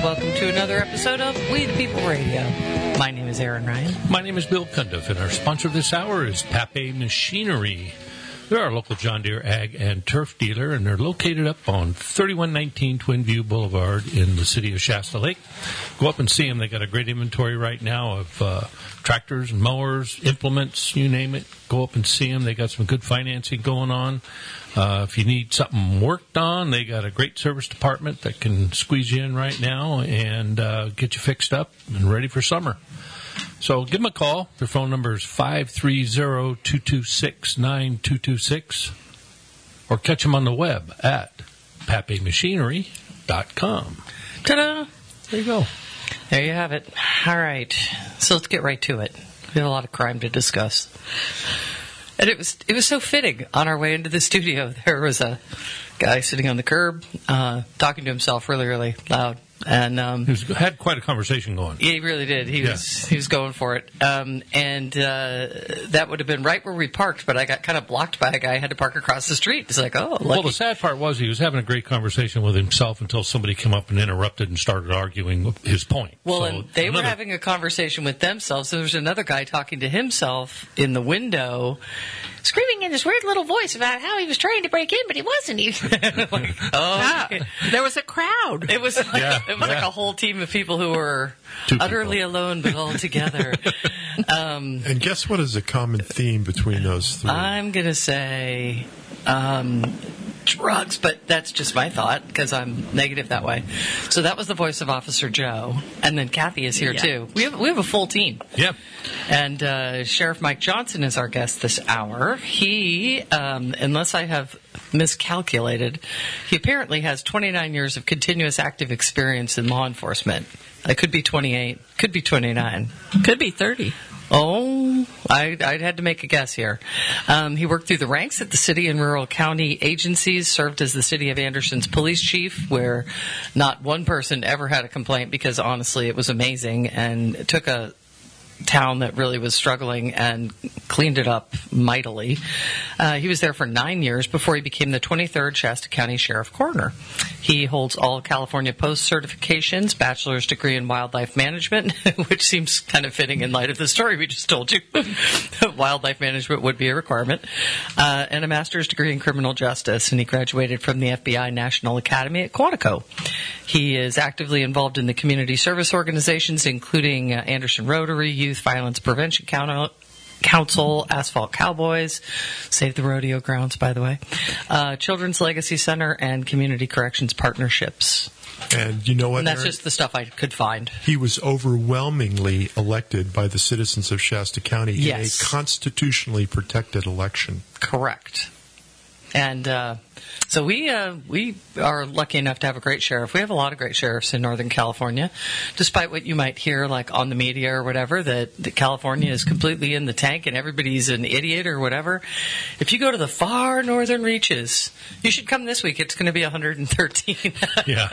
welcome to another episode of We the People Radio. My name is Aaron Ryan. My name is Bill Cundiff, and our sponsor this hour is Pape Machinery. They're our local John Deere ag and turf dealer, and they're located up on 3119 Twin View Boulevard in the city of Shasta Lake. Go up and see them. They got a great inventory right now of tractors and mowers, implements, you name it. Go up and see them. They got some good financing going on. If you need something worked on, they got a great service department that can squeeze you in right now and get you fixed up and ready for summer. So give them a call. Their phone number is 530-226-9226. Or catch them on the web at papemachinery.com. Ta-da! There you go. There you have it. All right. So let's get right to it. We have a lot of crime to discuss. And it was so fitting. On our way into the studio, there was a guy sitting on the curb talking to himself really, really loud. And he had quite a conversation going. He really did. He was going for it. And that would have been right where we parked, but I got kind of blocked by a guy. I had to park across the street. It's like, oh, lucky. Well, the sad part was he was having a great conversation with himself until somebody came up and interrupted and started arguing his point. Well, and they were having a conversation with themselves. There was another guy talking to himself in the window, screaming in his weird little voice about how he was trying to break in, but he wasn't. There was a crowd. It was like a whole team of people who were utterly alone but all together. And guess what is a common theme between those three? I'm going to say drugs, but that's just my thought because I'm negative that way. So that was the voice of Officer Joe. And then Kathy is here, too. We have a full team. Yep. And Sheriff Mike Johnson is our guest this hour. He, unless I have miscalculated, he apparently has 29 years of continuous active experience in law enforcement. I could be 28, could be 29. Could be 30. Oh, I'd had to make a guess here. He worked through the ranks at the city and rural county agencies, served as the city of Anderson's police chief, where not one person ever had a complaint because, honestly, it was amazing, and took a town that really was struggling and cleaned it up mightily. He was there for 9 years before he became the 23rd Shasta County Sheriff Coroner. He holds all California Post certifications, bachelor's degree in wildlife management, which seems kind of fitting in light of the story we just told you. Wildlife management would be a requirement. And a master's degree in criminal justice, and he graduated from the FBI National Academy at Quantico. He is actively involved in the community service organizations, including Anderson Rotary, Youth Violence Prevention Council, Asphalt Cowboys, Save the Rodeo Grounds, by the way, Children's Legacy Center, and Community Corrections Partnerships. And you know what, And that's Aaron? just the stuff I could find. He was overwhelmingly elected by the citizens of Shasta County in a constitutionally protected election. Correct. And so we are lucky enough to have a great sheriff. We have a lot of great sheriffs in Northern California, despite what you might hear like on the media or whatever, that California is completely in the tank and everybody's an idiot or whatever. If you go to the far northern reaches, you should come this week. It's going to be 113. Yeah.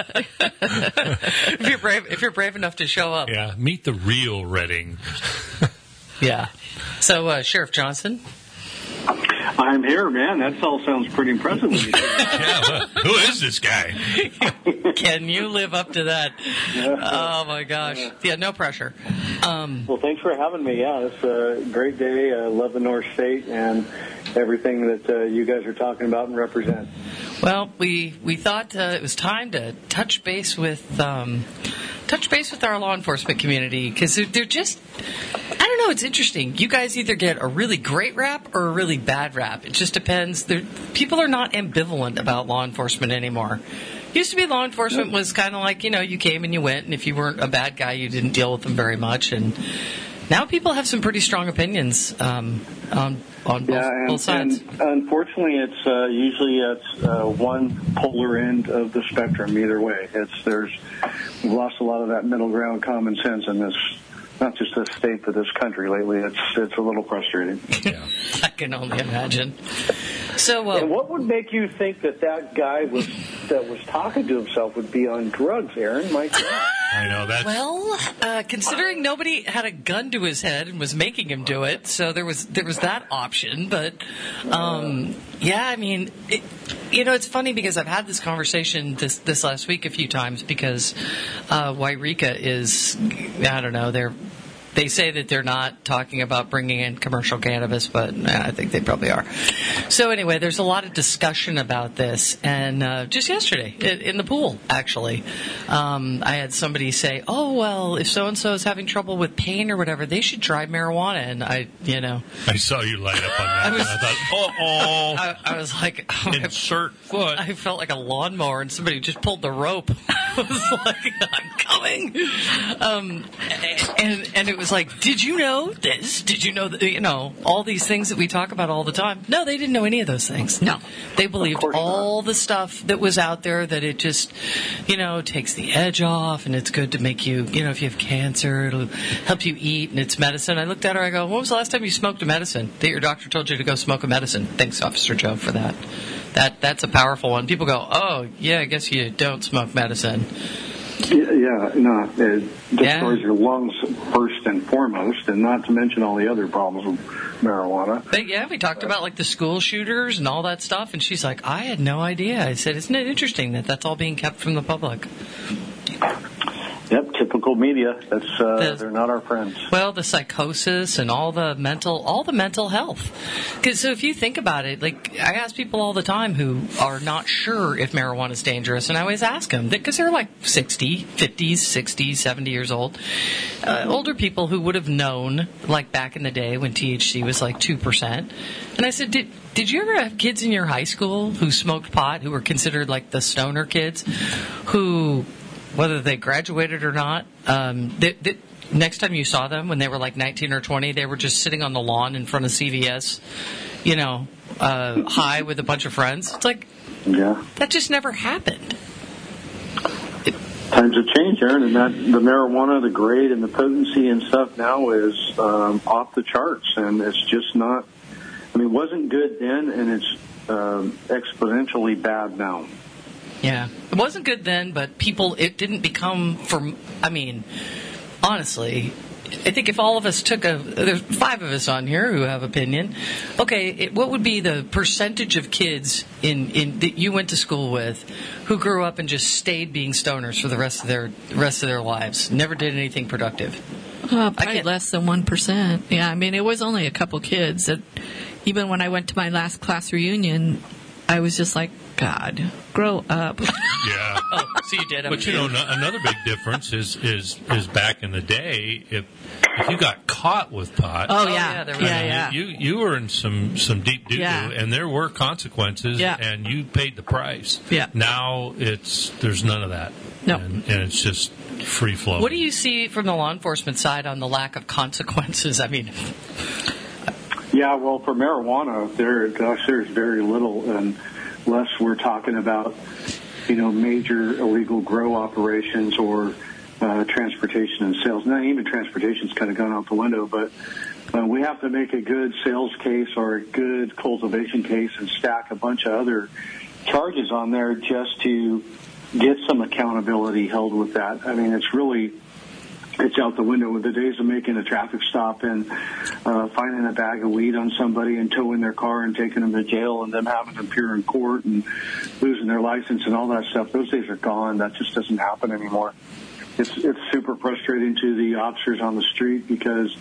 if you're brave enough to show up. Yeah, meet the real Redding. Yeah. So, Sheriff Johnson. I'm here, man. That all sounds pretty impressive. Yeah, who is this guy? Can you live up to that? Oh, my gosh. Yeah, no pressure. Well, thanks for having me. Yeah, it's a great day. I love the North State and everything that you guys are talking about and represent. Well, we thought it was time to touch base with our law enforcement community, because they're just, I don't know, it's interesting. You guys either get a really great rap or a really bad rap. It just depends. People are not ambivalent about law enforcement anymore. Used to be law enforcement was kind of like, you came and you went, and if you weren't a bad guy, you didn't deal with them very much. And now people have some pretty strong opinions on both sides. And unfortunately, it's usually one polar end of the spectrum. Either way, we've lost a lot of that middle ground common sense in this, not just this state but this country lately. It's a little frustrating. Yeah. I can only imagine. So, and what would make you think that guy that was talking to himself would be on drugs, Aaron? My God. I know that. Well, considering nobody had a gun to his head and was making him do it, so there was that option. But yeah, I mean, it's funny because I've had this conversation this last week a few times because Wairika is, I don't know, they say that they're not talking about bringing in commercial cannabis, but I think they probably are. So anyway, there's a lot of discussion about this. And just yesterday, in the pool, actually, I had somebody say, oh, well, if so-and-so is having trouble with pain or whatever, they should try marijuana. And I saw you light up on that. I thought, I was like... insert foot. I felt like a lawnmower and somebody just pulled the rope. I was like, I'm coming. And it was like, did you know this? Did you know that? All these things that we talk about all the time. No, they didn't know any of those things. No. They believed all the stuff that was out there, that it just, takes the edge off and it's good to make you, if you have cancer, it'll help you eat and it's medicine. I looked at her, I go, when was the last time you smoked a medicine? That your doctor told you to go smoke a medicine? Thanks, Officer Joe, for that. That's a powerful one. People go, oh, yeah, I guess you don't smoke medicine. It destroys your lungs first and foremost, and not to mention all the other problems with marijuana. But yeah, we talked about like the school shooters and all that stuff, and she's like, I had no idea. I said, isn't it interesting that that's all being kept from the public? Yep, typical media. They're not our friends. Well, the psychosis and all the mental health. So if you think about it, like I ask people all the time who are not sure if marijuana is dangerous, and I always ask them because they're like 50s, 60s, 70 years old. Older people who would have known, like back in the day when THC was like 2%. And I said, did you ever have kids in your high school who smoked pot, who were considered like the stoner kids, who... whether they graduated or not, next time you saw them when they were like 19 or 20, they were just sitting on the lawn in front of CVS, high with a bunch of friends. It's like, that just never happened. Times have changed, Aaron, and the marijuana, the grade and the potency and stuff now is off the charts, and it's just not. I mean, it wasn't good then, and it's exponentially bad now. Yeah, it wasn't good then, but it didn't become honestly, I think if all of us there's 5 of us on here who have opinion. Okay, what would be the percentage of kids that you went to school with who grew up and just stayed being stoners for the rest of their lives, never did anything productive? Probably less than 1%. Yeah, I mean, it was only a couple kids. Even when I went to my last class reunion, I was just like, God, grow up. Yeah. Oh, so you did. But another big difference is back in the day, if you got caught with pot. Oh yeah. You were in some deep doo-doo, and there were consequences, and you paid the price. Yeah. Now there's none of that. No. And it's just free flow. What do you see from the law enforcement side on the lack of consequences? I mean. Yeah, well, for marijuana, there's very little, unless we're talking about, major illegal grow operations or transportation and sales. Not even transportation's kind of gone out the window, but we have to make a good sales case or a good cultivation case and stack a bunch of other charges on there just to get some accountability held with that. I mean, it's out the window with the days of making a traffic stop and finding a bag of weed on somebody and towing their car and taking them to jail and them having to appear in court and losing their license and all that stuff. Those days are gone. That just doesn't happen anymore. It's super frustrating to the officers on the street because,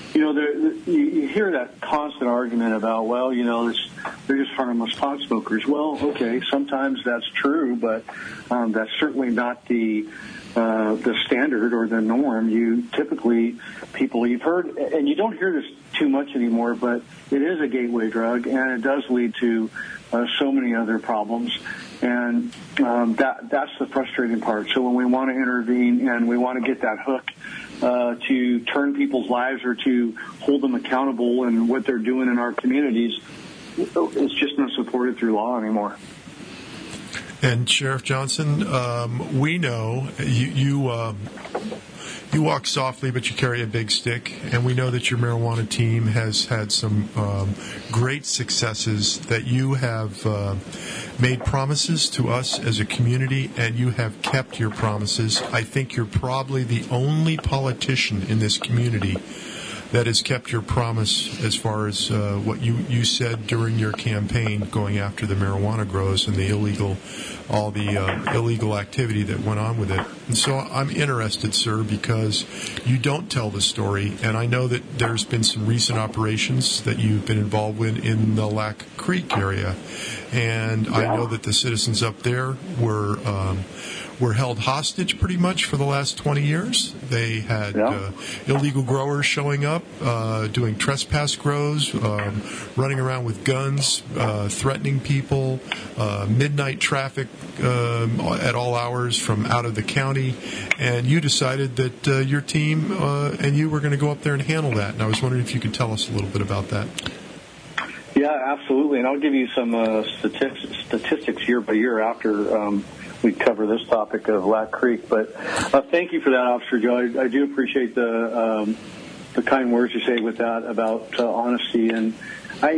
you hear that constant argument about, well, they're just harmless pot smokers. Well, okay, sometimes that's true, but that's certainly not the standard or the norm. You've heard, and you don't hear this too much anymore, but it is a gateway drug, and it does lead to so many other problems. And that's the frustrating part. So when we want to intervene and we want to get that hook to turn people's lives or to hold them accountable in what they're doing in our communities, it's just not supported through law anymore. And Sheriff Johnson, we know you walk softly, but you carry a big stick, and we know that your marijuana team has had some great successes, that you have made promises to us as a community, and you have kept your promises. I think you're probably the only politician in this community that has kept your promise as far as what you said during your campaign going after the marijuana grows and the illegal activity that went on with it. And so I'm interested, sir, because you don't tell the story, and I know that there's been some recent operations that you've been involved with in the Lac Creek area, and I know that the citizens up there were held hostage pretty much for the last 20 years. They had illegal growers showing up, doing trespass grows, running around with guns, threatening people, midnight traffic at all hours from out of the county. And you decided that your team and you were going to go up there and handle that. And I was wondering if you could tell us a little bit about that. Yeah, absolutely. And I'll give you some statistics year by year after we cover this topic of Lac Creek. But thank you for that, Officer Joe. I do appreciate the kind words you say with that about honesty. And I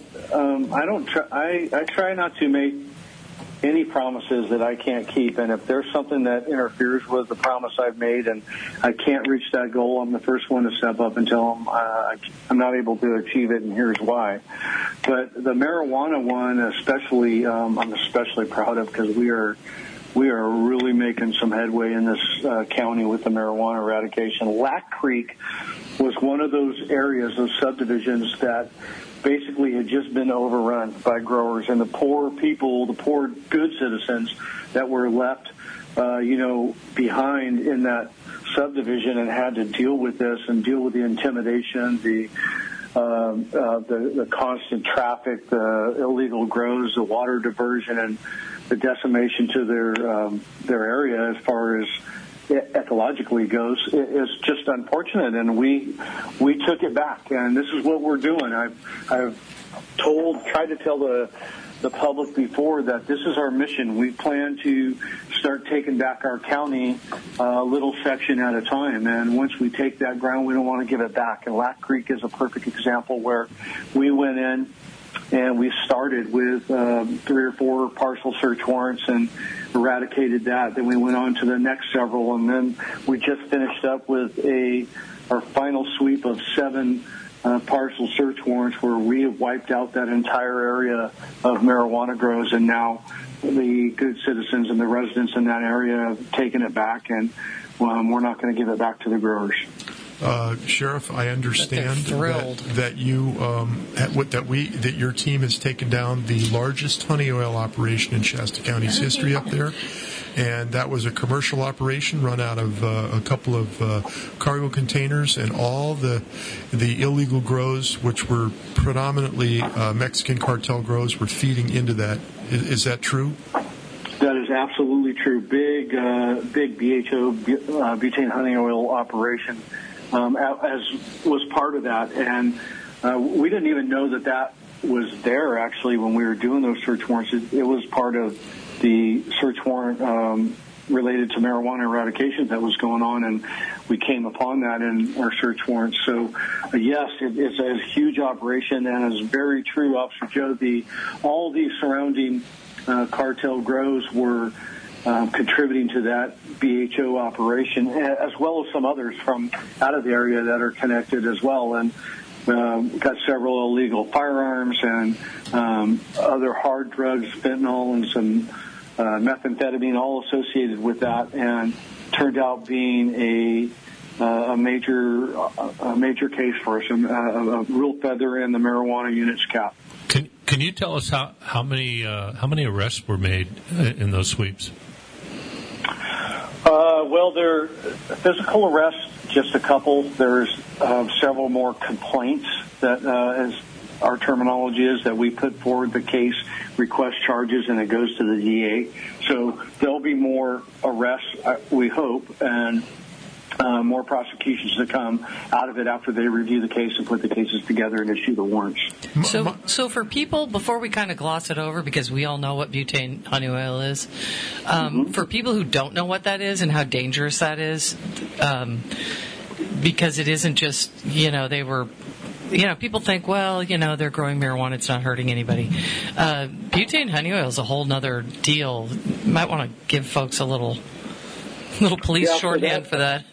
try not to make any promises that I can't keep. And if there's something that interferes with the promise I've made and I can't reach that goal, I'm the first one to step up and tell them I'm not able to achieve it, and here's why. But the marijuana one, especially, I'm especially proud of, because we are really making some headway in this county with the marijuana eradication. Lac Creek was one of those areas, those subdivisions that basically had just been overrun by growers, and the poor people, the poor good citizens that were left, behind in that subdivision and had to deal with this and deal with the intimidation, the constant traffic, the illegal grows, the water diversion, and the decimation to their area as far as ecologically goes is just unfortunate, and we took it back, and this is what we're doing. I've tried to tell the public before that this is our mission. We plan to start taking back our county a little section at a time, and once we take that ground, we don't want to give it back. And Lac Creek is a perfect example where we went in and we started with 3 or 4 parcel search warrants and eradicated that. Then we went on to the next several, and then we just finished up with our final sweep of 7 parcel search warrants where we have wiped out that entire area of marijuana grows, and now the good citizens and the residents in that area have taken it back, and we're not going to give it back to the growers. Sheriff, I understand that your team has taken down the largest honey oil operation in Shasta County's history up there, and that was a commercial operation run out of a couple of cargo containers, and all the illegal grows, which were predominantly Mexican cartel grows, were feeding into that. Is that true? That is absolutely true. Big BHO, butane honey oil operation. As was part of that, and we didn't even know that was there actually when we were doing those search warrants. It was part of the search warrant related to marijuana eradication that was going on, and we came upon that in our search warrants. So yes, it's a huge operation, and it's very true, Officer Joe. All the surrounding cartel grows were contributing to that BHO operation, as well as some others from out of the area that are connected as well. And got several illegal firearms and other hard drugs, fentanyl and some methamphetamine, all associated with that, and turned out being a major case for us, a real feather in the marijuana unit's cap. Can you tell us how many arrests were made in those sweeps? Well, they're physical arrests, just a couple. There's several more complaints that, as our terminology is, that we put forward the case, request charges, and it goes to the DA. So there'll be more arrests, we hope, and more prosecutions to come out of it after they review the case and put the cases together and issue the warrants. So for people, before we kind of gloss it over, because we all know what butane honey oil is, for people who don't know what that is and how dangerous that is, because it isn't just, people think, well, they're growing marijuana, it's not hurting anybody. Butane honey oil is a whole nother deal. You might want to give folks a little police shorthand for that.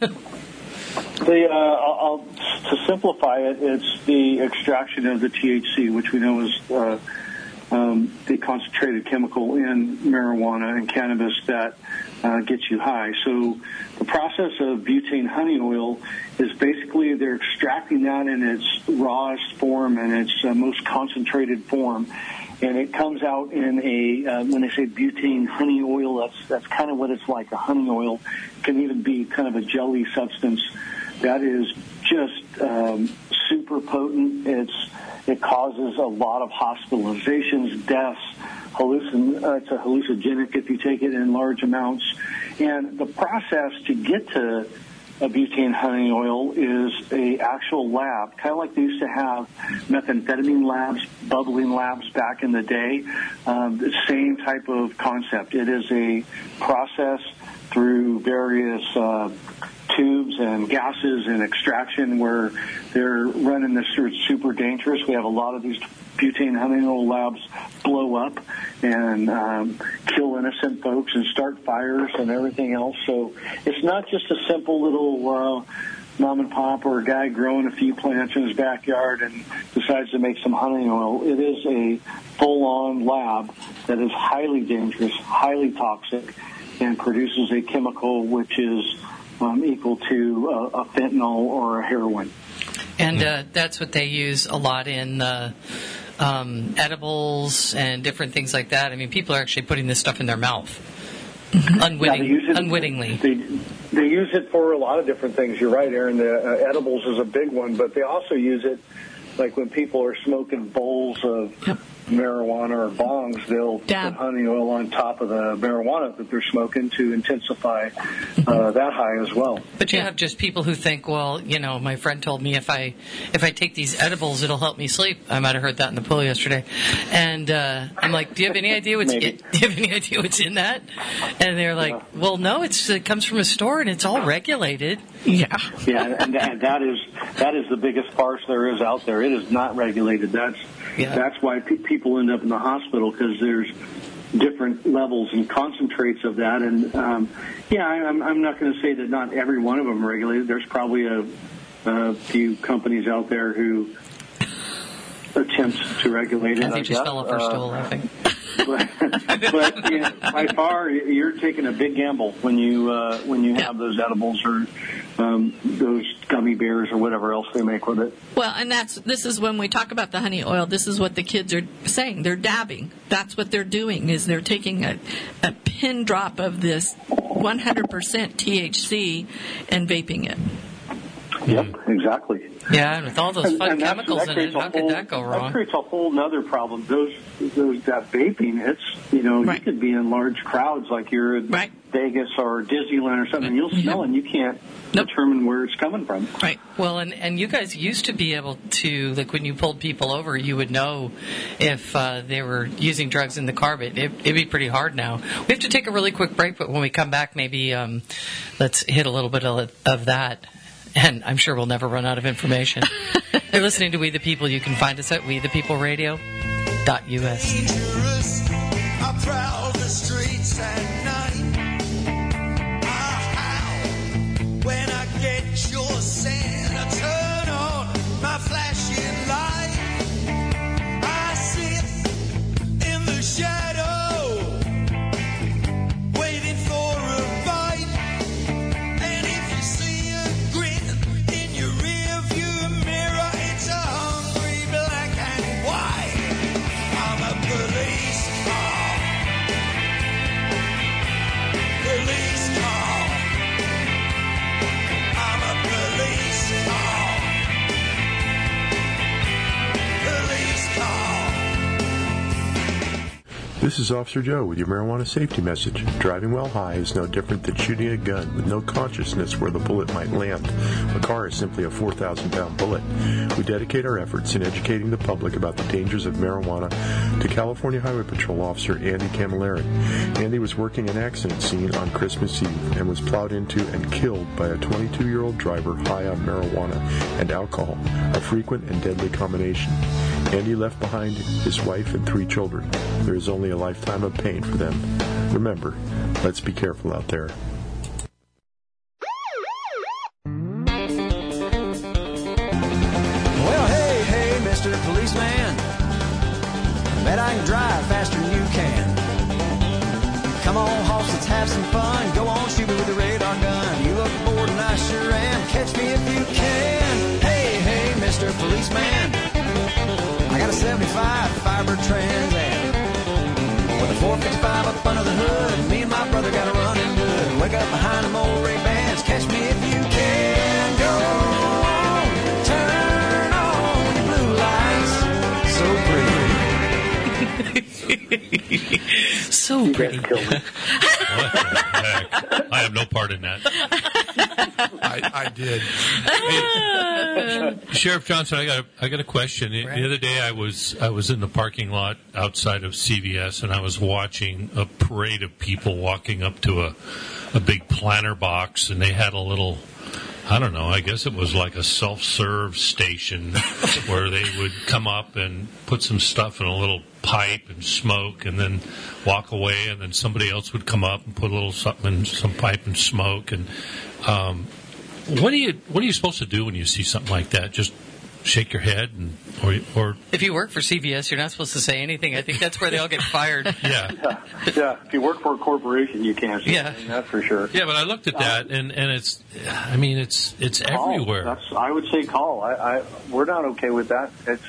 To simplify it, it's the extraction of the THC, which we know is the concentrated chemical in marijuana and cannabis that gets you high. So the process of butane honey oil is basically they're extracting that in its rawest form and its most concentrated form. And it comes out in when they say butane honey oil, that's kind of what it's like, a honey oil. It can even be kind of a jelly substance that is just super potent. It causes a lot of hospitalizations, deaths. It's a hallucinogenic if you take it in large amounts. And the process to get to a butane honey oil is a actual lab, kind of like they used to have methamphetamine labs, bubbling labs back in the day. The same type of concept. It is a process through various tubes and gases and extraction where they're running this through. It's super dangerous. We have a lot of these butane honey oil labs blow up and kill innocent folks and start fires and everything else. So it's not just a simple little mom and pop or a guy growing a few plants in his backyard and decides to make some honey oil. It is a full-on lab that is highly dangerous, highly toxic, and produces a chemical which is equal to a fentanyl or a heroin. And that's what they use a lot in edibles and different things like that. I mean, people are actually putting this stuff in their mouth unwittingly. They use it for a lot of different things. You're right, Aaron. The edibles is a big one, but they also use it like when people are smoking bowls of marijuana or bongs, they'll put honey oil on top of the marijuana that they're smoking to intensify that high as well. But you have just people who think, well, my friend told me if I take these edibles, it'll help me sleep. I might have heard that in the pool yesterday, and I'm like, do you have any idea what's in that? And they're like, well, no, it comes from a store and it's all regulated. Yeah, and that is the biggest farce there is out there. It is not regulated. That's why people end up in the hospital, because there's different levels and concentrates of that. And I'm not going to say that not every one of them are regulated. There's probably a few companies out there who attempt to regulate it. I think just fell off her stool laughing. But by far, you're taking a big gamble when you have those edibles or those gummy bears or whatever else they make with it. Well, and this is when we talk about the honey oil. This is what the kids are saying. They're dabbing. That's what they're doing. Is they're taking a pin drop of this 100% THC and vaping it. Yep, exactly. Yeah, and with all those fun chemicals in it, how could that go wrong? That creates a whole other problem. That vaping, it's, you could be in large crowds like you're in Vegas or Disneyland or something. You'll smell it and you can't determine where it's coming from. Right. Well, and you guys used to be able to, like when you pulled people over, you would know if they were using drugs in the car, but it'd be pretty hard now. We have to take a really quick break, but when we come back, maybe let's hit a little bit of that. And I'm sure we'll never run out of information. You're listening to We the People. You can find us at wethepeopleradio.us. Dangerous, I prowl the streets at night. How? When I get your scent, I turn on my flashing light. I sit in the shadow, waiting for a bite. And if you see a grin in your rear view mirror, it's a hungry black and white. I'm a police car. Police car. I'm a police This is Officer Joe with your marijuana safety message. Driving while high is no different than shooting a gun with no consciousness where the bullet might land. A car is simply a 4,000-pound bullet. We dedicate our efforts in educating the public about the dangers of marijuana to California Highway Patrol Officer Andy Camilleri. Andy was working an accident scene on Christmas Eve and was plowed into and killed by a 22-year-old driver high on marijuana and alcohol, a frequent and deadly combination. Andy left behind his wife and 3 children. There is only a lifetime of pain for them. Remember, let's be careful out there. Well, hey, Mr. Policeman. Bet I can drive faster than you can. Come on, hoss, let's have some fun. Go on, shoot me with the radar gun. You look bored and I sure am. Catch me if you can. Hey, Mr. Policeman. I got a 75 Fiber Trans Am with a 455 up under the hood. Me and my brother got a running good. Wake up behind them old Ray-Bans. Catch me if you can. Go on, turn on your blue lights. So pretty. So pretty. What the heck? I have no part in that. I did. Hey, Sheriff Johnson, I got a question. The other day I was in the parking lot outside of CVS, and I was watching a parade of people walking up to a big planter box, and they had a little, I don't know, I guess it was like a self-serve station where they would come up and put some stuff in a little pipe and smoke and then walk away, and then somebody else would come up and put a little something in some pipe and smoke. And what are you supposed to do when you see something like that? Just shake your head or if you work for CVS, you're not supposed to say anything. I think that's where they all get fired. Yeah. If you work for a corporation, you can't say anything, that's for sure. Yeah, but I looked at that, and it's everywhere. I would say call. We're not okay with that. It's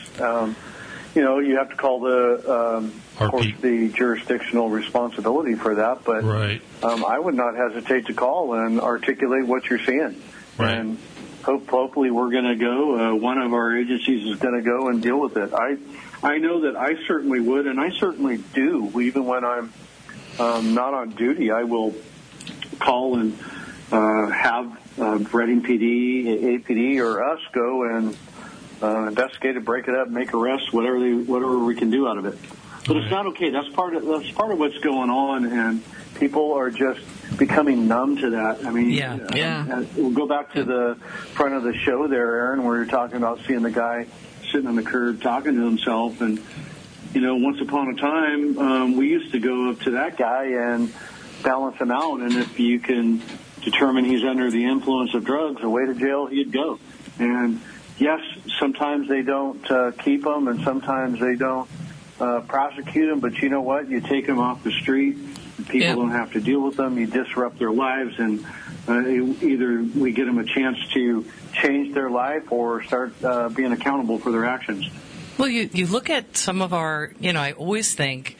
you have to call of course, the jurisdictional responsibility for that. But right. I would not hesitate to call and articulate what you're seeing. Right. And hopefully we're going to go. One of our agencies is going to go and deal with it. I know that I certainly would, and I certainly do. Even when I'm not on duty, I will call and have Reading PD, APD, or us go and investigate it, break it up, make arrests, whatever we can do out of it. But it's not okay. That's part of what's going on, and people are just becoming numb to that. I mean, we'll go back to the front of the show there, Aaron, where you're talking about seeing the guy sitting on the curb talking to himself. And, once upon a time, we used to go up to that guy and balance him out. And if you can determine he's under the influence of drugs, away to jail he'd go. And, yes, sometimes they don't keep him, and sometimes they don't prosecute him. But you know what? You take him off the street. People don't have to deal with them. You disrupt their lives, and either we get them a chance to change their life or start being accountable for their actions. Well, you look at some of our, I always think,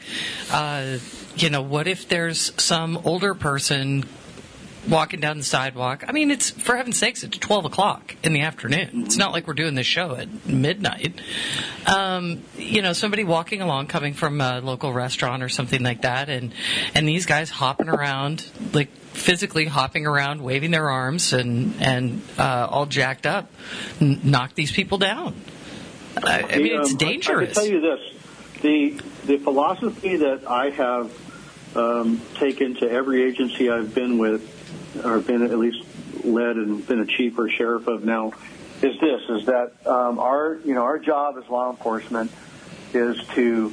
what if there's some older person walking down the sidewalk? I mean, it's, for heaven's sakes, it's 12 o'clock in the afternoon. Mm-hmm. It's not like we're doing this show at midnight. Somebody walking along, coming from a local restaurant or something like that, and these guys hopping around, like physically hopping around, waving their arms and all jacked up, knock these people down. I mean, it's dangerous. I can tell you this. The philosophy that I have taken to every agency I've been with, or been at least led and been a chief or sheriff of now, is that our job as law enforcement is to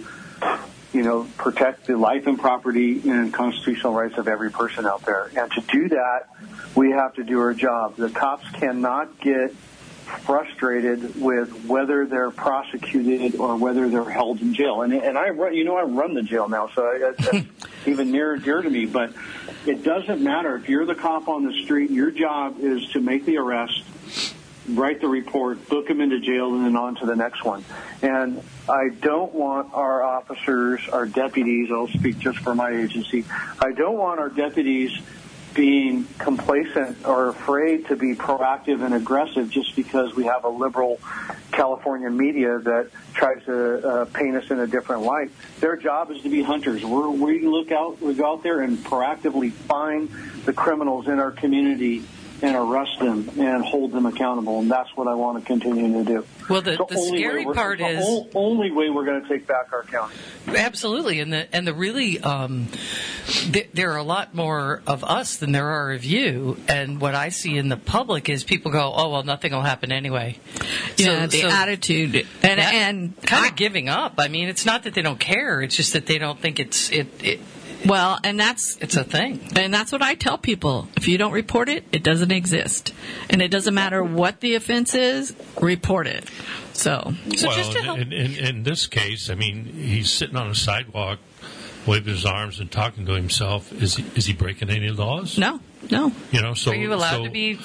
protect the life and property and constitutional rights of every person out there. And to do that, we have to do our job. The cops cannot get frustrated with whether they're prosecuted or whether they're held in jail. And I run the jail now, so that's even near and dear to me. But it doesn't matter. If you're the cop on the street, your job is to make the arrest, write the report, book them into jail, and then on to the next one. And I don't want our officers, our deputies, I'll speak just for my agency, I don't want our deputies being complacent or afraid to be proactive and aggressive just because we have a liberal California media that tries to paint us in a different light. Their job is to be hunters. We go out there and proactively find the criminals in our community and arrest them and hold them accountable, and that's what I want to continue to do. Well, the scary part is the only way we're going to take back our county. Absolutely, and the really there are a lot more of us than there are of you. And what I see in the public is people go, "Oh well, nothing will happen anyway." Yeah, the attitude and kind of giving up. I mean, it's not that they don't care; it's just that they don't think it's Well, and it's a thing. And that's what I tell people. If you don't report it, it doesn't exist. And it doesn't matter what the offense is, report it. So just to help. In this case, I mean, he's sitting on a sidewalk, waving his arms and talking to himself. Is he breaking any laws? No. You know, so are you allowed to be?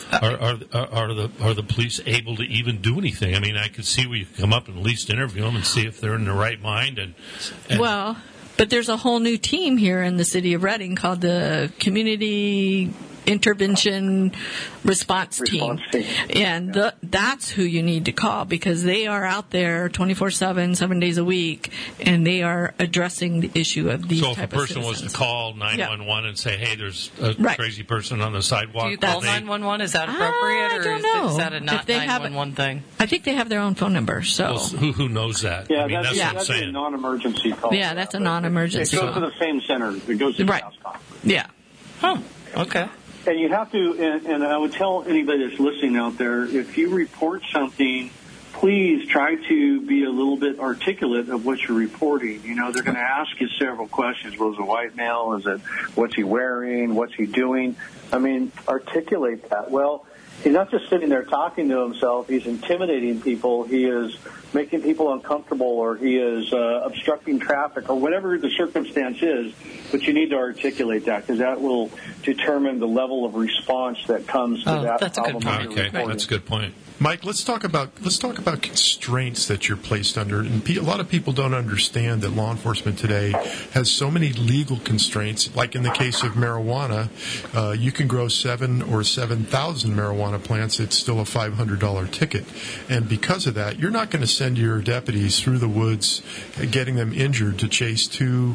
Are the police able to even do anything? I mean, I could see where you could come up and at least interview them and see if they're in their right mind. And well. But there's a whole new team here in the city of Redding called the Community Intervention Response Team. And that's who you need to call, because they are out there 24/7, 7 days a week, and they are addressing the issue of these type of citizens. So if a person was to call 911 and say, hey, there's a crazy person on the sidewalk. Do you call 911? Is that appropriate? I don't know. Is that a not 911 thing? I think they have their own phone number. So who knows that? Yeah, I mean, that's what I'm saying. a non-emergency call. Yeah, that's a non-emergency call. It goes to the same center. It goes to the house call. Yeah. Oh, okay. And you have to, and I would tell anybody that's listening out there, if you report something, please try to be a little bit articulate of what you're reporting. You know, they're going to ask you several questions. Was it a white male? Is it, what's he wearing? What's he doing? I mean, articulate that. Well, he's not just sitting there talking to himself. He's intimidating people. He is making people uncomfortable, or he is obstructing traffic, or whatever the circumstance is. But you need to articulate that, because that will determine the level of response that comes to that that's problem. A good point. Okay, that's a good point. Mike, let's talk about constraints that you're placed under. And a lot of people don't understand that law enforcement today has so many legal constraints. Like in the case of marijuana, you can grow 7 or 7,000 marijuana plants. It's still a $500 ticket. And because of that, you're not going to send your deputies through the woods getting them injured to chase two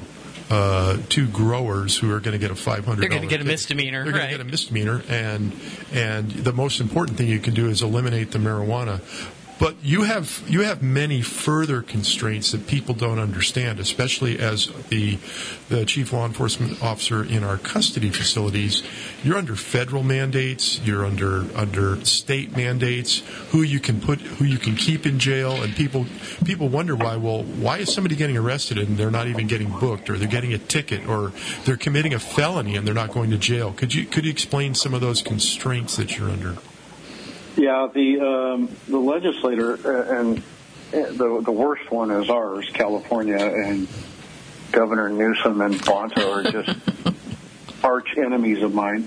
growers who are going to get a $500. They're going to get a misdemeanor. They're going to get a misdemeanor, and the most important thing you can do is eliminate the marijuana. But you have many further constraints that people don't understand, especially as the chief law enforcement officer in our custody facilities. You're under federal mandates. You're under state mandates. Who you can keep in jail, and people wonder why. Well, why is somebody getting arrested and they're not even getting booked, or they're getting a ticket, or they're committing a felony and they're not going to jail? Could you explain some of those constraints that you're under? Yeah, the legislator, and the worst one is ours, California, and Governor Newsom and Bonta are just arch enemies of mine.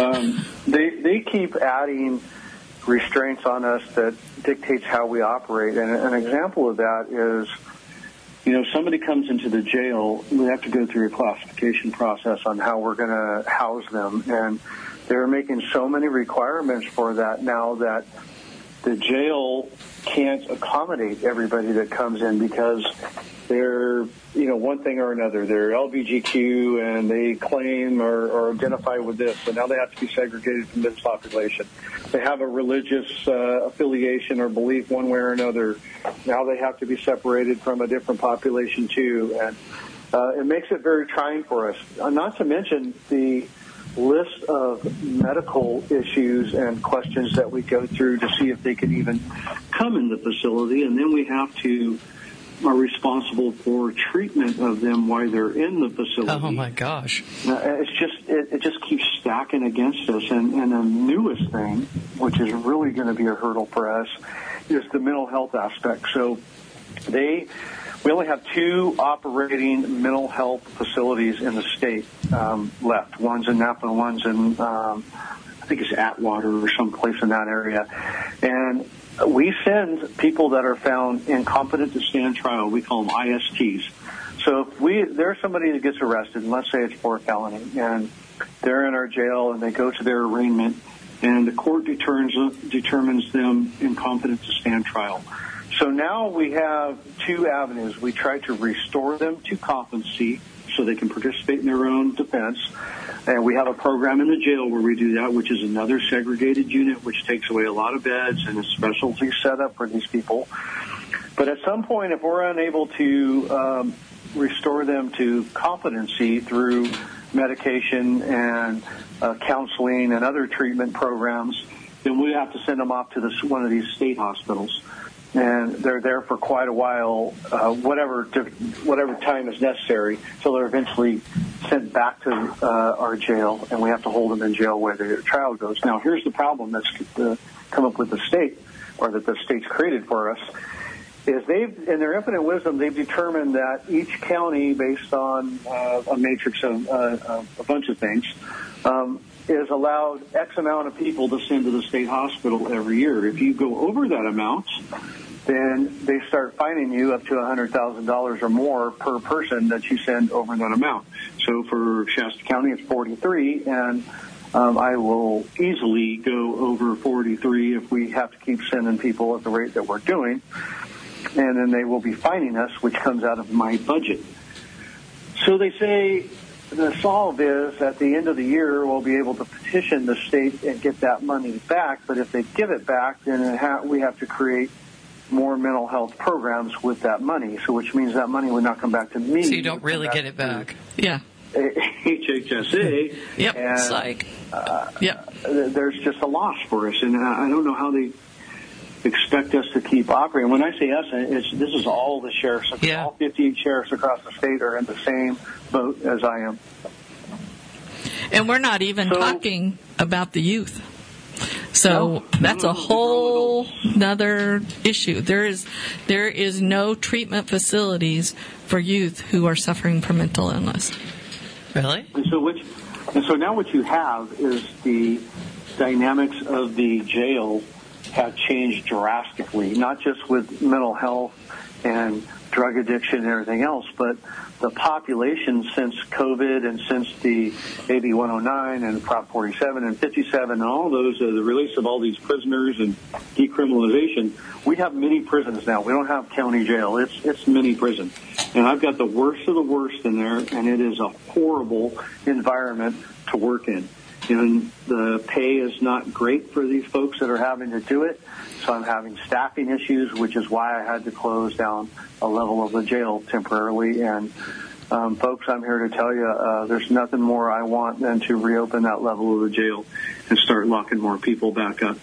They keep adding restraints on us that dictates how we operate. And an example of that is, you know, somebody comes into the jail, we have to go through a classification process on how we're going to house them. And they're making so many requirements for that now that the jail can't accommodate everybody that comes in, because they're, you know, one thing or another. They're LGBTQ and they claim or identify with this, so now they have to be segregated from this population. They have a religious affiliation or belief one way or another. Now they have to be separated from a different population too. And it makes it very trying for us. Not to mention the list of medical issues and questions that we go through to see if they can even come in the facility, and then we are responsible for treatment of them while they're in the facility. Oh my gosh! It just keeps stacking against us, and the newest thing, which is really going to be a hurdle for us, is the mental health aspect. So we only have 2 operating mental health facilities in the state left. One's in Napa and one's in, I think it's Atwater or someplace in that area. And we send people that are found incompetent to stand trial. We call them ISTs. So if there's somebody that gets arrested, and let's say it's for a felony, and they're in our jail and they go to their arraignment, and the court determines them incompetent to stand trial. So now we have two avenues. We try to restore them to competency so they can participate in their own defense. And we have a program in the jail where we do that, which is another segregated unit, which takes away a lot of beds and a specialty set up for these people. But at some point, if we're unable to restore them to competency through medication and counseling and other treatment programs, then we have to send them off to one of these state hospitals. And they're there for quite a while, whatever time is necessary, till they're eventually sent back to our jail, and we have to hold them in jail where their trial goes. Now, here's the problem that's come up with the state, or that the state's created for us, is in their infinite wisdom, they've determined that each county, based on a matrix of a bunch of things, is allowed X amount of people to send to the state hospital every year. If you go over that amount, then they start fining you up to $100,000 or more per person that you send over that amount. So for Shasta County, it's 43, and I will easily go over 43 if we have to keep sending people at the rate that we're doing. And then they will be fining us, which comes out of my budget. So they say the solve is at the end of the year we'll be able to petition the state and get that money back. But if they give it back, then we have to create more mental health programs with that money. So which means that money would not come back to me. So you don't really get it back. Yeah. HHSA. Yep. And, Psych. Yep. There's just a loss for us, and I don't know how they expect us to keep operating. When I say us, this is all the sheriffs. Yeah. All 58 sheriffs across the state are in the same boat as I am. And we're not even talking about the youth. So that's a whole nother issue. There is no treatment facilities for youth who are suffering from mental illness. Really? And so now what you have is the dynamics of the jail have changed drastically, not just with mental health and drug addiction and everything else, but the population since COVID and since the AB 109 and Prop 47 and 57 and all those, the release of all these prisoners and decriminalization, we have mini prisons now. We don't have county jail. It's mini prison. And I've got the worst of the worst in there, and it is a horrible environment to work in. And the pay is not great for these folks that are having to do it. So I'm having staffing issues, which is why I had to close down a level of the jail temporarily. And folks, I'm here to tell you there's nothing more I want than to reopen that level of the jail and start locking more people back up.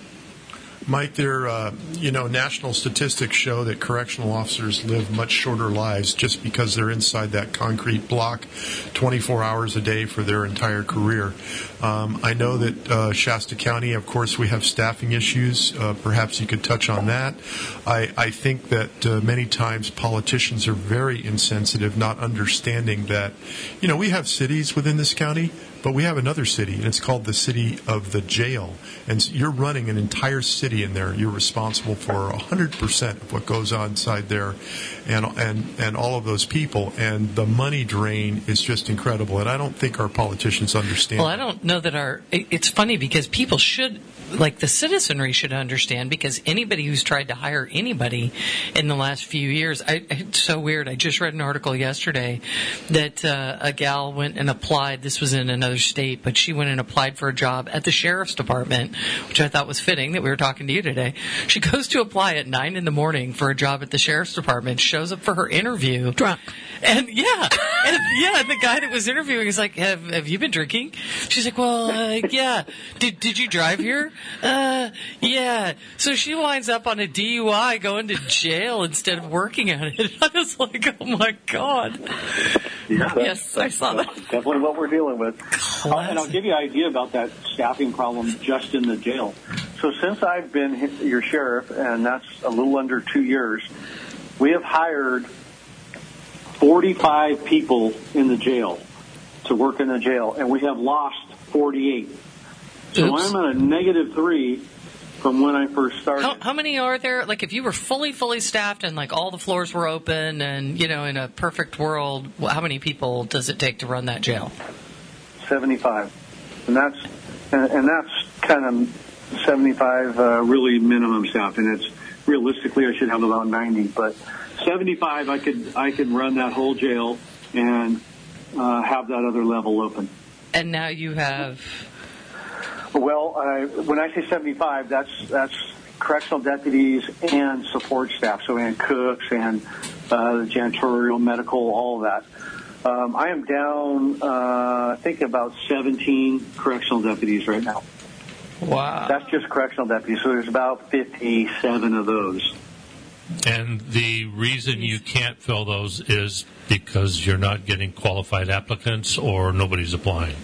Mike, national statistics show that correctional officers live much shorter lives just because they're inside that concrete block 24 hours a day for their entire career. I know that Shasta County, of course, we have staffing issues. Perhaps you could touch on that. I think that many times politicians are very insensitive, not understanding that, we have cities within this county, but we have another city, and it's called the city of the jail. And you're running an entire city in there. You're responsible for 100% of what goes on inside there and all of those people. And the money drain is just incredible. And I don't think our politicians understand. Well, I don't know that it's funny because people should, like the citizenry should understand, because anybody who's tried to hire anybody in the last few years, it's so weird. I just read an article yesterday that a gal went and applied. This was in another state, but she went and applied for a job at the sheriff's department, which I thought was fitting that we were talking to you today. She goes to apply at 9 a.m. for a job at the sheriff's department, shows up for her interview. Drunk. And and the guy that was interviewing is like, have you been drinking? She's like, well, yeah. Did you drive here? Yeah. So she winds up on a DUI going to jail instead of working at it. I was like, oh my God. Yeah, yes, I saw that. Definitely what we're dealing with. And I'll give you an idea about that staffing problem just in the jail. So since I've been your sheriff, and that's a little under 2 years, we have hired 45 people in the jail to work in the jail, and we have lost 48. So I'm at a -3 from when I first started. How many are there? Like, if you were fully staffed and like all the floors were open, and in a perfect world, how many people does it take to run that jail? 75, and that's kind of 75 really minimum staff, and realistically, I should have about 90. But 75, I could run that whole jail and have that other level open. And now you have... Well, when I say 75, that's correctional deputies and support staff, so and cooks and the janitorial, medical, all of that. I am down, I think, about 17 correctional deputies right now. Wow. That's just correctional deputies, so there's about 57 of those. And the reason you can't fill those is because you're not getting qualified applicants or nobody's applying?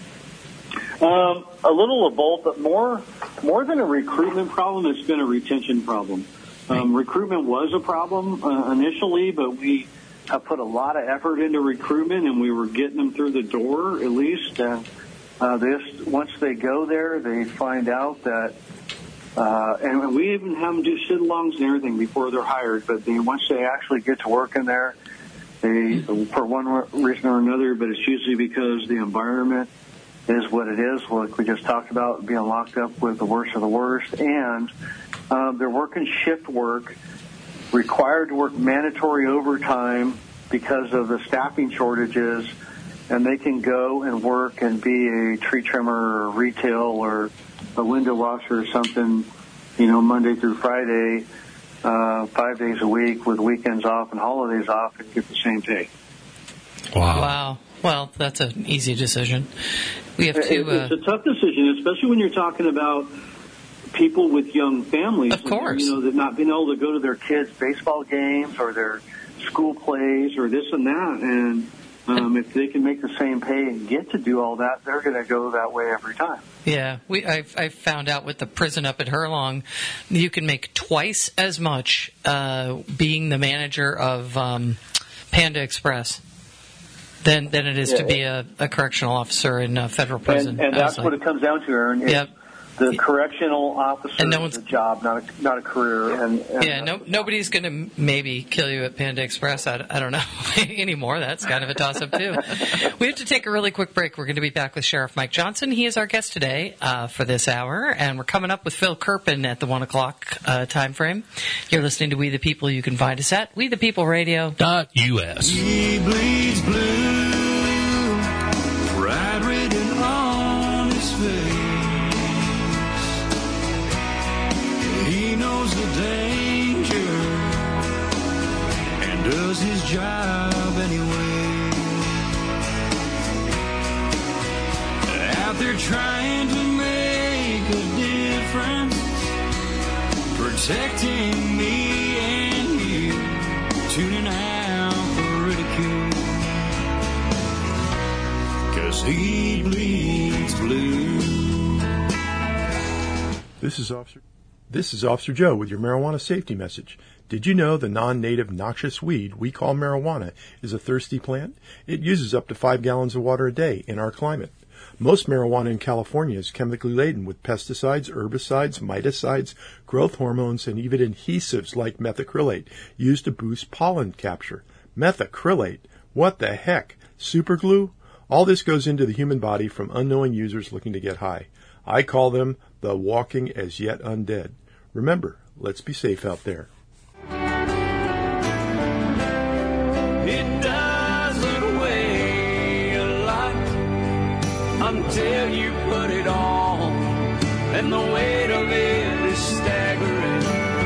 A little of both, but more than a recruitment problem, it's been a retention problem. Recruitment was a problem initially, but we have put a lot of effort into recruitment, and we were getting them through the door at least. Once they go there, they find out that, and we even have them do sit-alongs and everything before they're hired, but once they actually get to work in there, they, for one reason or another, but it's usually because the environment is what it is, like we just talked about, being locked up with the worst of the worst, and they're working shift work, required to work mandatory overtime because of the staffing shortages, and they can go and work and be a tree trimmer or retail or a window washer or something, Monday through Friday, 5 days a week with weekends off and holidays off and get the same pay. Wow. Well, that's an easy decision. We have to. It's a tough decision, especially when you're talking about people with young families. Of course. That not being able to go to their kids' baseball games or their school plays or this and that. And if they can make the same pay and get to do all that, they're going to go that way every time. Yeah, I've found out with the prison up at Hurlong, you can make twice as much being the manager of Panda Express than it is to be a correctional officer in a federal prison. And that's what it comes down to, Aaron. Yep. The correctional officer is a job, not a career. And nobody's going to maybe kill you at Panda Express. I don't know anymore. That's kind of a toss-up, too. We have to take a really quick break. We're going to be back with Sheriff Mike Johnson. He is our guest today for this hour, and we're coming up with Phil Kirpin at the 1 o'clock time frame. You're listening to We the People. You can find us at WeThePeopleRadio.us. He bleeds blue, pride written on his face. He knows the danger and does his job anyway. Out there trying to make a difference, protecting me and you, tuning out for ridicule, 'cause he bleeds blue. This is Officer Joe with your marijuana safety message. Did you know the non-native noxious weed we call marijuana is a thirsty plant? It uses up to 5 gallons of water a day in our climate. Most marijuana in California is chemically laden with pesticides, herbicides, miticides, growth hormones, and even adhesives like methacrylate used to boost pollen capture. Methacrylate? What the heck? Superglue? All this goes into the human body from unknowing users looking to get high. I call them the walking as yet undead. Remember, let's be safe out there. It doesn't weigh a lot until you put it on, and the weight of it is staggering.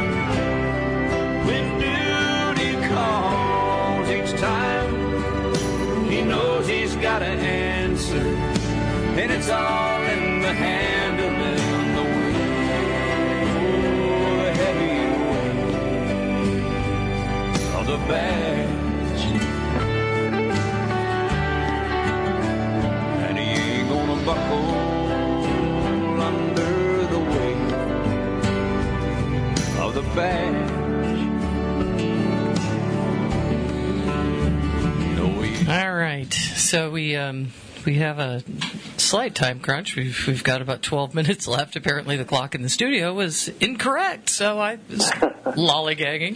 When duty calls each time, he knows he's got to answer, and it's all in the handling the heavy weight of the badge, and he ain't gonna buckle under the weight of the badge. No, All right, so we have a slight time crunch. We've got about 12 minutes left. Apparently the clock in the studio was incorrect, so I was lollygagging.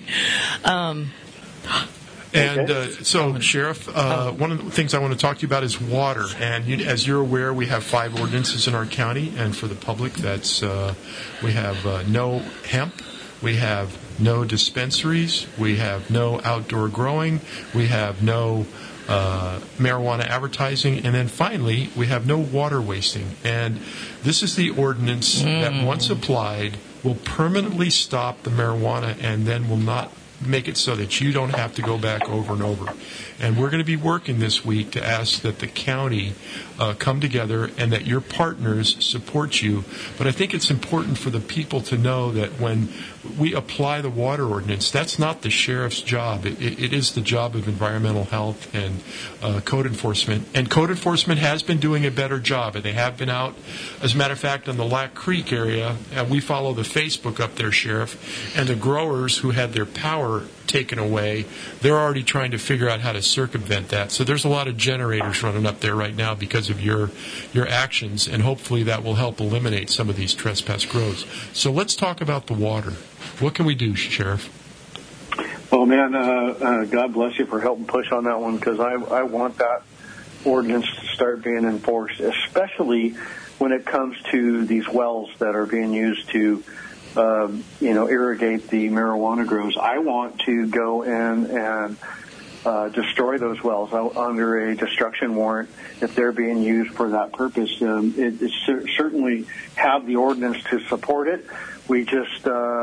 So, Sheriff, one of the things I want to talk to you about is water. And as you're aware, we have 5 ordinances in our county. And for the public, that's we have no hemp, We have no dispensaries. We have no outdoor growing. We have no marijuana advertising. And then finally, we have no water wasting. And this is the ordinance that once applied will permanently stop the marijuana and then will not make it so that you don't have to go back over and over. And we're going to be working this week to ask that the county come together and that your partners support you. But I think it's important for the people to know that when we apply the water ordinance, that's not the sheriff's job. It is the job of environmental health and code enforcement. And code enforcement has been doing a better job, and they have been out. As a matter of fact, in the Lac Creek area, we follow the Facebook up there, Sheriff, and the growers who had their power taken away, they're already trying to figure out how to circumvent that. So there's a lot of generators running up there right now because of your actions, and hopefully that will help eliminate some of these trespass grows. So let's talk about the water. What can we do, Sheriff? Well, man, God bless you for helping push on that one, because I want that ordinance to start being enforced, especially when it comes to these wells that are being used to irrigate the marijuana grows. I want to go in and destroy those wells under a destruction warrant if they're being used for that purpose. It certainly have the ordinance to support it. We just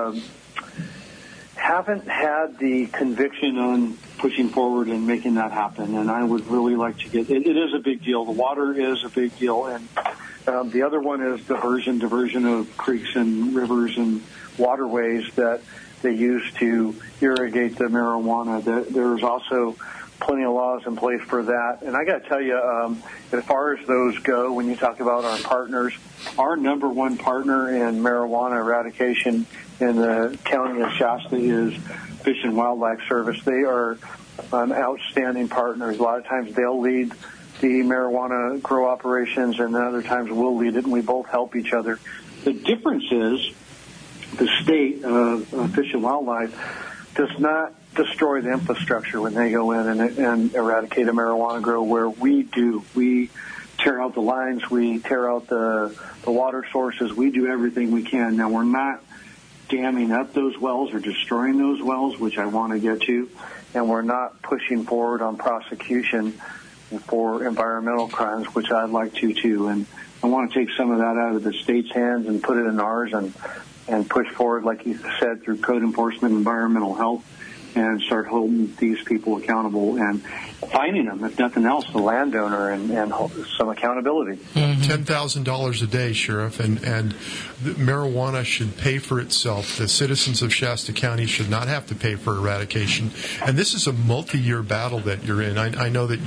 haven't had the conviction on pushing forward and making that happen, and I would really like to get it. It is a big deal. The water is a big deal, and the other one is diversion of creeks and rivers and waterways that they use to irrigate the marijuana. There's also plenty of laws in place for that. And I got to tell you, as far as those go, when you talk about our partners, our number one partner in marijuana eradication in the county of Shasta is Fish and Wildlife Service. They are outstanding partners. A lot of times they'll lead the marijuana grow operations, and other times we'll lead it, and we both help each other. The difference is the state Fish and Wildlife does not destroy the infrastructure when they go in and eradicate a marijuana grow, where we do. We tear out the lines, we tear out the water sources, we do everything we can. Now, we're not damming up those wells or destroying those wells, which I want to get to, and we're not pushing forward on prosecution for environmental crimes, which I'd like to too. And I want to take some of that out of the state's hands and put it in ours, and push forward, like you said, through code enforcement, environmental health, and start holding these people accountable and finding them, if nothing else, the landowner, and some accountability. $10,000 a day, Sheriff, and the marijuana should pay for itself. The citizens of Shasta County should not have to pay for eradication. And this is a multi-year battle that you're in. I know that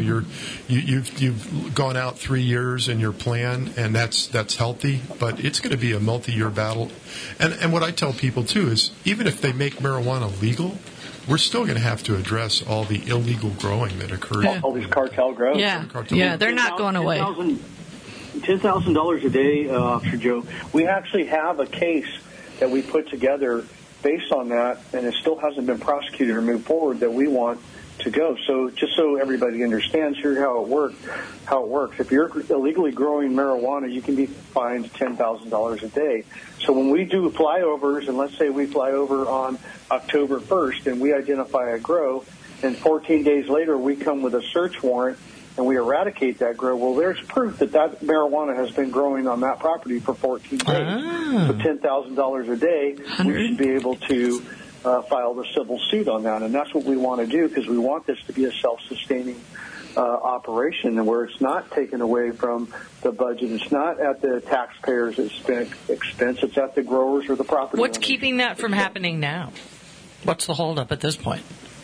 you've gone out 3 years in your plan, and that's healthy, but it's going to be a multi-year battle. And what I tell people too is, even if they make marijuana legal, we're still going to have to address all the illegal growing that occurs. Yeah. All these cartel grows. Yeah, they're not going away. $10,000 a day, Officer Joe. We actually have a case that we put together based on that, and it still hasn't been prosecuted or moved forward, that we want to go. So just so everybody understands here how it works. If you're illegally growing marijuana, you can be fined $10,000 a day. So when we do flyovers, and let's say we fly over on October 1st and we identify a grow, and 14 days later we come with a search warrant and we eradicate that grow, well, there's proof that marijuana has been growing on that property for 14 days. So $10,000 a day, we should be able to file the civil suit on that. And that's what we want to do, because we want this to be a self-sustaining operation, and where it's not taken away from the budget. It's not at the taxpayers' expense. It's at the growers or the property What's owners. keeping that from happening now? What's the holdup at this point?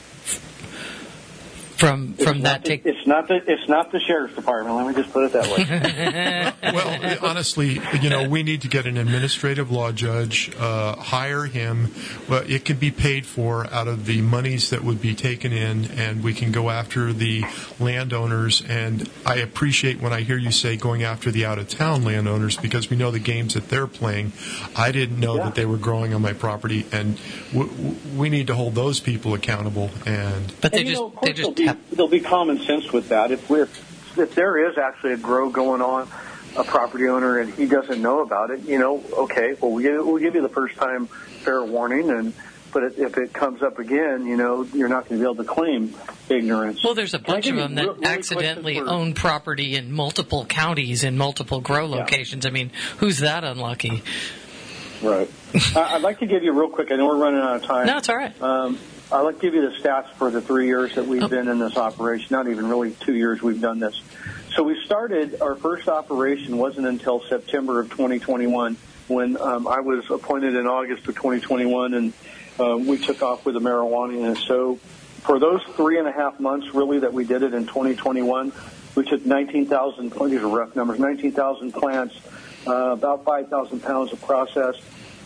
It's not the sheriff's department. Let me just put it that way. Well, honestly, we need to get an administrative law judge, hire him. But it can be paid for out of the monies that would be taken in, and we can go after the landowners. And I appreciate when I hear you say going after the out-of-town landowners, because we know the games that they're playing. I didn't know that they were growing on my property, and we need to hold those people accountable. But there'll be common sense with that. If there is actually a grow going on a property owner and he doesn't know about it, okay, well, we'll give you the first time fair warning, but if it comes up again, you're not going to be able to claim ignorance. Well, there's a bunch of them that really accidentally own property in multiple counties in multiple grow locations. I mean, who's that unlucky? Right. I'd like to give you real quick, I know we're running out of time. No, it's all right. I'd like to give you the stats for the 3 years that we've been in this operation, not even really 2 years we've done this. So we started, our first operation wasn't until September of 2021 when I was appointed in August of 2021, and we took off with the marijuana. And so for those 3.5 months, really, that we did it in 2021, we took 19,000, these are rough numbers, 19,000 plants, about 5,000 pounds of processed,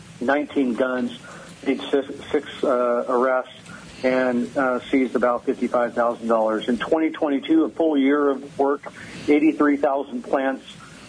19 guns, did six arrests, and seized about $55,000. In 2022, a full year of work, 83,000 plants,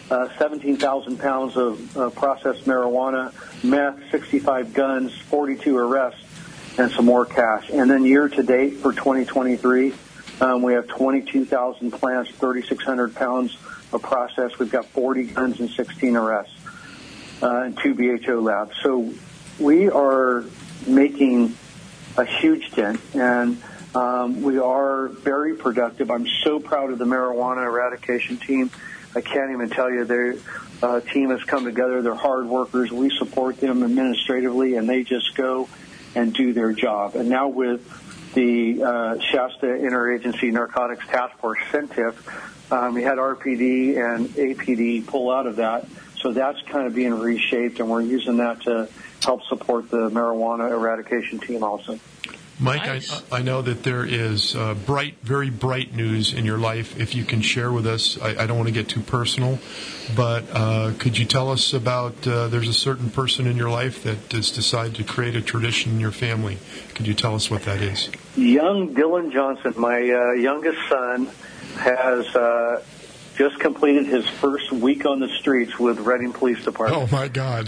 17,000 pounds of processed marijuana, meth, 65 guns, 42 arrests, and some more cash. And then year to date for 2023, we have 22,000 plants, 3,600 pounds of process. We've got 40 guns and 16 arrests, and 2 BHO labs. So we are making a huge dent, and we are very productive. I'm so proud of the marijuana eradication team. I can't even tell you, their team has come together. They're hard workers. We support them administratively, and they just go and do their job. And now with the Shasta Interagency Narcotics Task Force, CENTIF, we had RPD and APD pull out of that. So that's kind of being reshaped, and we're using that to help support the marijuana eradication team also. Mike, Nice. I know that there is very bright news in your life. If you can share with us, I don't want to get too personal, but could you tell us about, there's a certain person in your life that has decided to create a tradition in your family. Could you tell us what that is? Young Dylan Johnson, my youngest son, has just completed his first week on the streets with Reading Police Department. Oh, my God.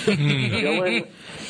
Dylan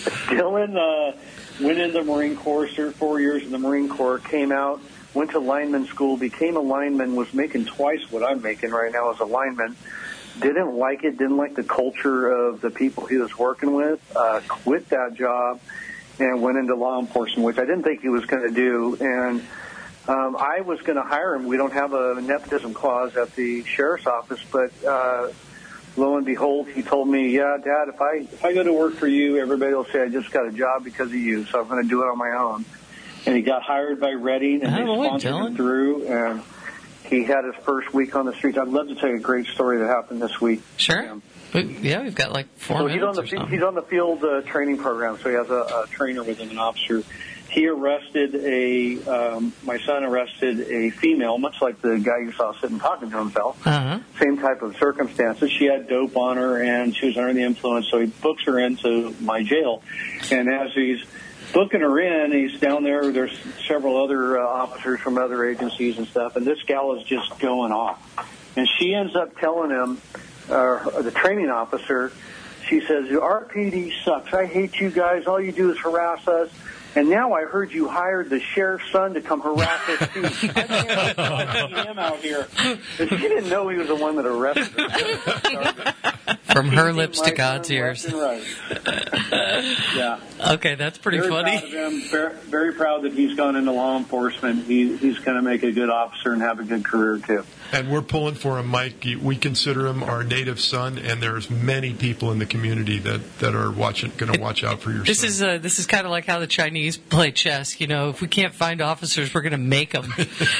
went into the Marine Corps, served 4 years in the Marine Corps, came out, went to lineman school, became a lineman, was making twice what I'm making right now as a lineman. Didn't like it, didn't like the culture of the people he was working with, quit that job, and went into law enforcement, which I didn't think he was going to do. And I was going to hire him. We don't have a nepotism clause at the sheriff's office, but lo and behold, he told me, yeah, Dad, if I go to work for you, everybody will say I just got a job because of you, so I'm going to do it on my own. And he got hired by Reading, and they sponsored him through, and he had his first week on the streets. I'd love to tell you a great story that happened this week. Sure. Yeah, we've got like 4 minutes or something. He's on the field training program, so he has a trainer with him, an officer. He arrested my son arrested a female, much like the guy you saw sitting talking to himself. Uh-huh. Same type of circumstances. She had dope on her, and she was under the influence, so he books her into my jail. And as he's booking her in, he's down there. There's several other officers from other agencies and stuff, and this gal is just going off. And she ends up telling him, the training officer, she says, RPD sucks. I hate you guys. All you do is harass us. And now I heard you hired the sheriff's son to come harass us too. I can't see him out here. But she didn't know he was the one that arrested her. From her lips to God's ears. Right. Yeah. Okay, that's pretty funny. Proud of him. Very proud that he's gone into law enforcement. He's going to make a good officer and have a good career too. And we're pulling for him, Mike. We consider him our native son, and there's many people in the community that are going to watch out for your son. This is kind of like how the Chinese play chess. You know, if we can't find officers, we're going to make them.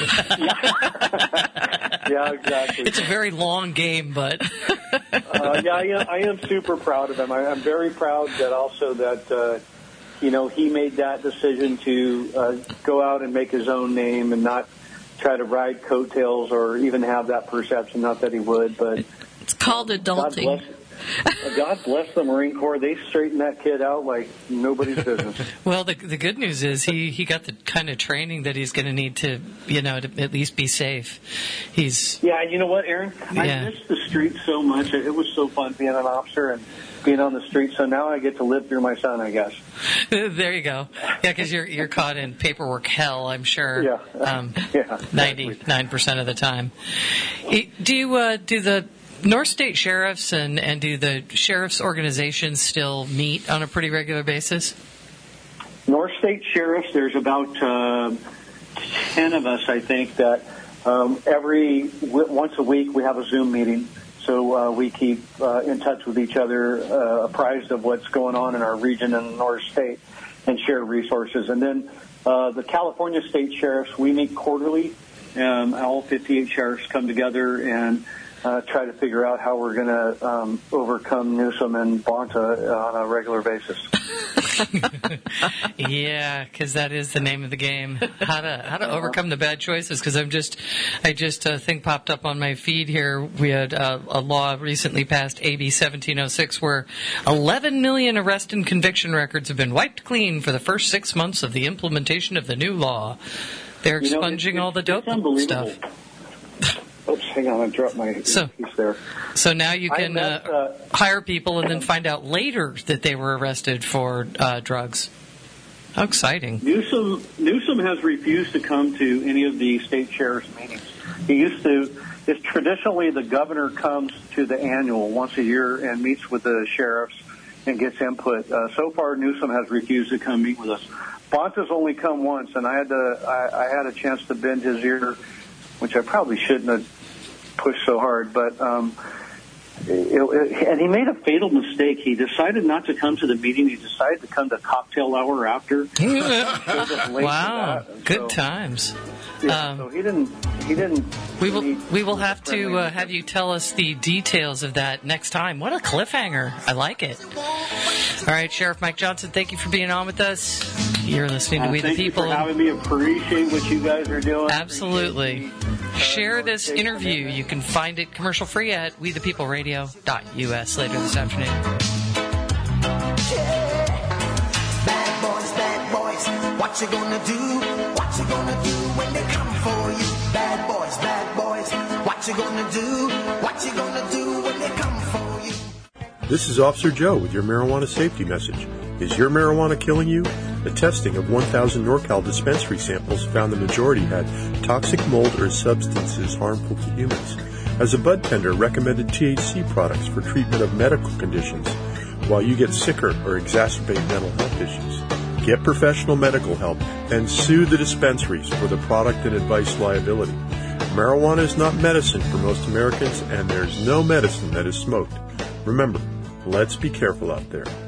Yeah, exactly. It's a very long game, but I am super proud of him. I'm very proud that he made that decision to go out and make his own name and not try to ride coattails or even have that perception. Not that he would, but it's called adulting. God bless the Marine Corps. They straightened that kid out like nobody's business. Well, the good news is he got the kind of training that he's going to need to at least be safe. Yeah, you know what, Aaron? I miss the streets so much. It was so fun being an officer and being on the street. So now I get to live through my son, I guess. There you go. Yeah, because you're caught in paperwork hell, I'm sure. Yeah. 99% of the time. Do you do the North State sheriffs and do the sheriffs' organizations still meet on a pretty regular basis? North State sheriffs, there's about 10 of us, I think, that once a week we have a Zoom meeting. So we keep in touch with each other, apprised of what's going on in our region in North State, and share resources. And then the California State Sheriffs, we meet quarterly. All 58 sheriffs come together and try to figure out how we're going to overcome Newsom and Bonta on a regular basis. Yeah, because that is the name of the game. How to overcome the bad choices? Because I just thing popped up on my feed here. We had a law recently passed, AB 1706, where 11 million arrest and conviction records have been wiped clean for the first 6 months of the implementation of the new law. They're expunging all the dope stuff. Oops, hang on, I dropped my piece there. So now you can hire people and then find out later that they were arrested for drugs. How exciting. Newsom has refused to come to any of the state sheriff's meetings. He used to. It's traditionally the governor comes to the annual once a year and meets with the sheriffs and gets input. So far, Newsom has refused to come meet with us. Bonta's only come once, and I had a chance to bend his ear, which I probably shouldn't have pushed so hard, but and he made a fatal mistake. He decided not to come to the meeting. He decided to come to cocktail hour after. Wow, good times. Yeah, so he didn't. We will have to have you tell us the details of that next time. What a cliffhanger! I like it. All right, Sheriff Mike Johnson, thank you for being on with us. You're listening to We the People. Thank you for having me. Appreciate what you guys are doing. Absolutely. Share this interview. You can find it commercial free at wethepeopleradio.us later this afternoon. Bad boys, what you gonna do? What you gonna do when they come for you? Bad boys, what you gonna do? What you gonna do when they come for you? This is Officer Joe with your marijuana safety message. Is your marijuana killing you? The testing of 1,000 NorCal dispensary samples found the majority had toxic mold or substances harmful to humans. As a bud tender, recommended THC products for treatment of medical conditions while you get sicker or exacerbate mental health issues. Get professional medical help and sue the dispensaries for the product and advice liability. Marijuana is not medicine for most Americans, and there's no medicine that is smoked. Remember, let's be careful out there.